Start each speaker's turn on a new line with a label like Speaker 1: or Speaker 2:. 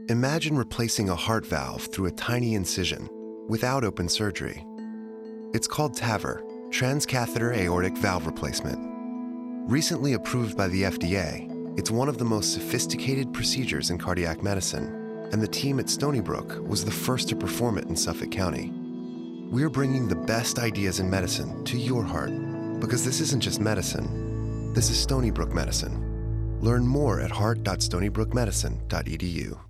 Speaker 1: Imagine replacing a heart valve through a tiny incision without open surgery. It's called TAVR, transcatheter aortic valve replacement. Recently approved by the FDA, it's one of the most sophisticated procedures in cardiac medicine, and the team at Stony Brook was the first to perform it in Suffolk County. We're bringing the best ideas in medicine to your heart, because this isn't just medicine. This is Stony Brook Medicine. Learn more at heart.stonybrookmedicine.edu.